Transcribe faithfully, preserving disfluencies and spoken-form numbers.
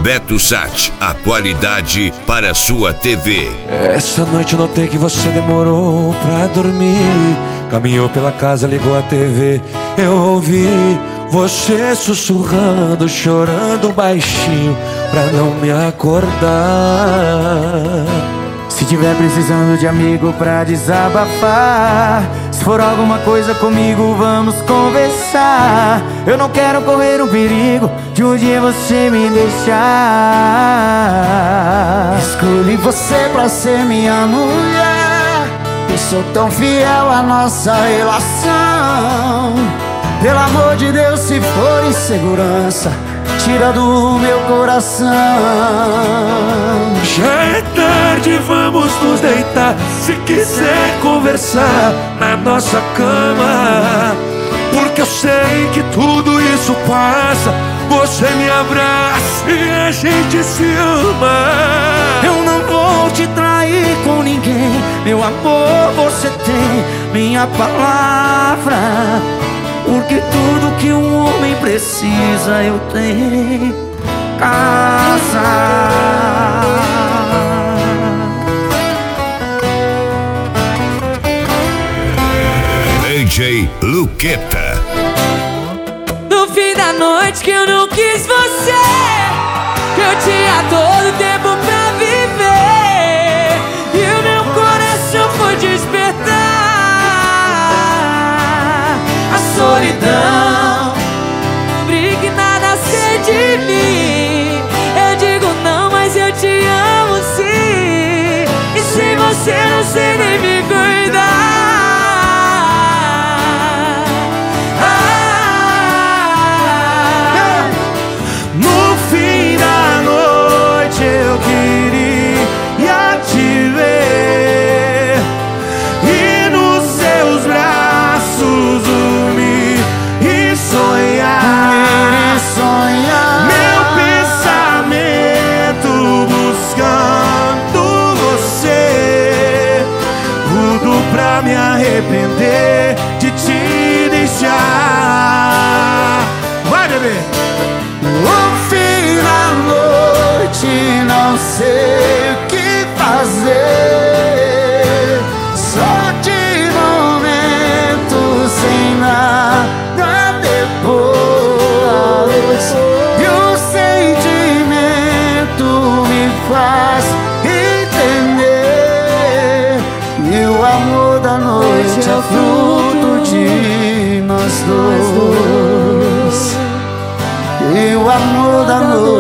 BetoSat, a qualidade para sua T V. Essa noite eu notei que você demorou pra dormir. Caminhou pela casa, ligou a T V. Eu ouvi você sussurrando, chorando baixinho pra não me acordar. Se tiver precisando de amigo pra desabafar, se for alguma coisa comigo, vamos conversar. Eu não quero correr o perigo de um dia você me deixar. Escolhi você pra ser minha mulher, eu sou tão fiel à nossa relação. Pelo amor de Deus, se for insegurança, tira do meu coração. Já é tarde, vamos nos deitar. Se quiser conversar na nossa cama, porque eu sei que tudo isso passa. Você me abraça e a gente se ama. Eu não vou te trair com ninguém, meu amor, você tem minha palavra. Porque tudo que um homem precisa eu tenho: casa. D J Luqueta. No fim da noite que eu não quis você, que eu tinha todo tempo pra viver, e o meu coração foi despertar a solidão. Descobri que nada sei de mim. Eu digo não, mas eu te amo sim. E sem você não sei nem me cuidar. Me arrepender de te deixar. Vai, bebê! No fim da noite não sei o que fazer, só de momento sem nada depois. E o sentimento me faz entender que o amor da noite é fruto de nós dois. E o amor da noite